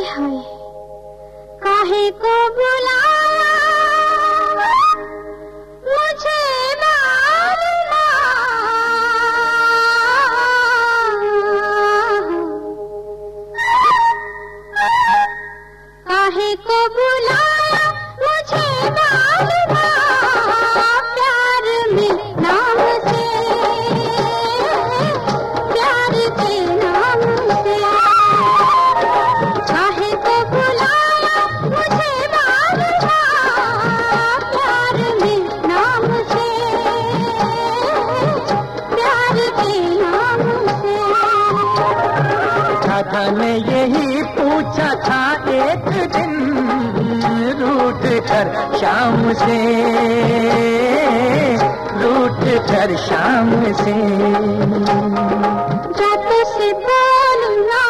हाय काहे को बुलाया मुझे मारना, काहे को बुलाया मुझे मारना, प्यार में नाम से, प्यार के नाम से, काहे को बुलाया मुझे मारना, प्यार में नाम से, प्यार के नाम से। राधा ने यही पूछा था एक दिन रूठ कर शाम से, रूठ कर शाम से। रात से बोलूंगा,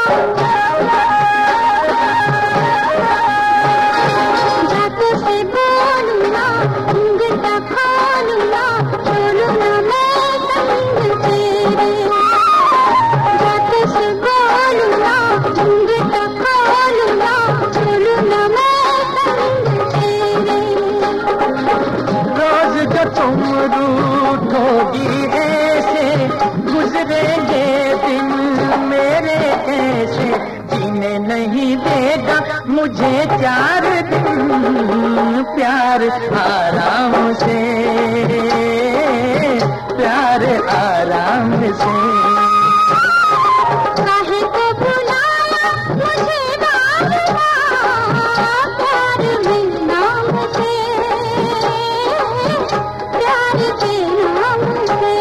रात से बोलूंगा, घूंघटा खोलूंगा, बोलूंगा मैं संग तेरे। रात से बोलूंगा, घूंघटा खोलूंगा, बोलूंगा मैं संग तेरे। रोज जो तुम रूठोगी ऐसे, गुजरेंगे दिन मेरे ऐसे, जीने नहीं देगा मुझे 4 दिन प्यार आराम से, प्यार आराम से। काहे को बुलाया मुझे मारना, प्यार में नाम से, प्यार के नाम से।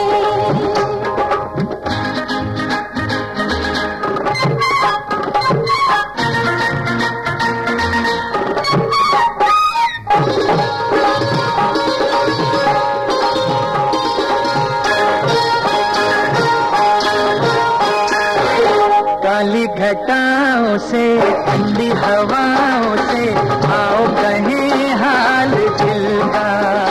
काली घटाओं से ठंडी हवाओं से आओ कहे हाल दिल का।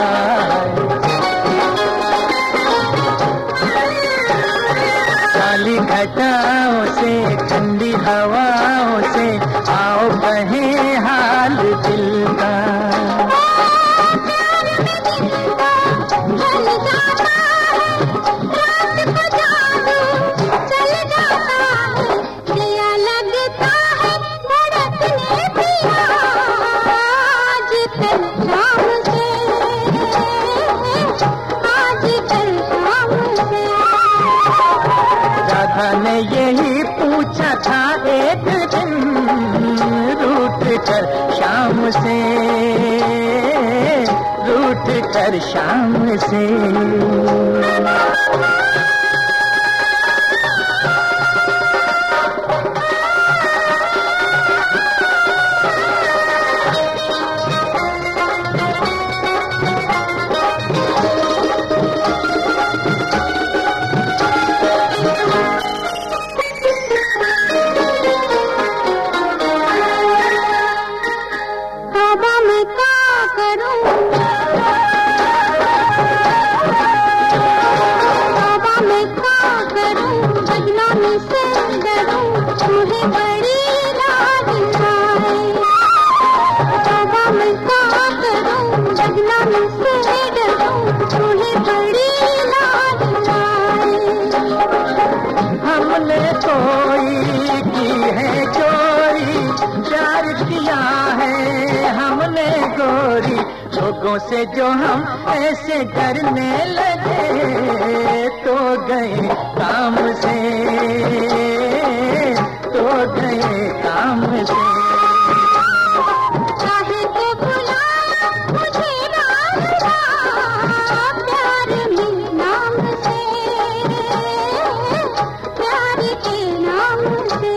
काली घटाओं से ठंडी हवाओं से आओ कहे हाल दिल का। ढल जाता है रात को जादू चल जाता है, दिया लगता है धड़कने पिया आज कल शाम से, आज कल शाम से। राधा ने यही पूछा था एक दिन रूठ कर शाम से, रूठ कर शाम से। तौबा मैं क्या करूं, तौबा मैं क्या करूं, बदनामी से डरूं, तुम्हें बड़ी लाज आए। तौबा मैं क्या करूं, बदनामी से डरूं, तुम्हें बड़ी लाज आए। हमने कोई की है चोरी, प्यार किया है हमने गोरी, लोगों से जो हम ऐसे करने लगे तो गए काम से, तो गए काम से। काहे को बुलाया मुझे मारना, प्यार में नाम से, प्यार के नाम से।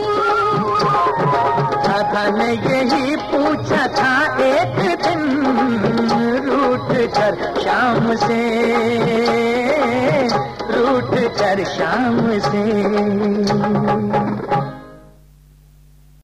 राधा ने यही पूछा था एक दिन रूठ कर शाम से, रूठ कर शाम से।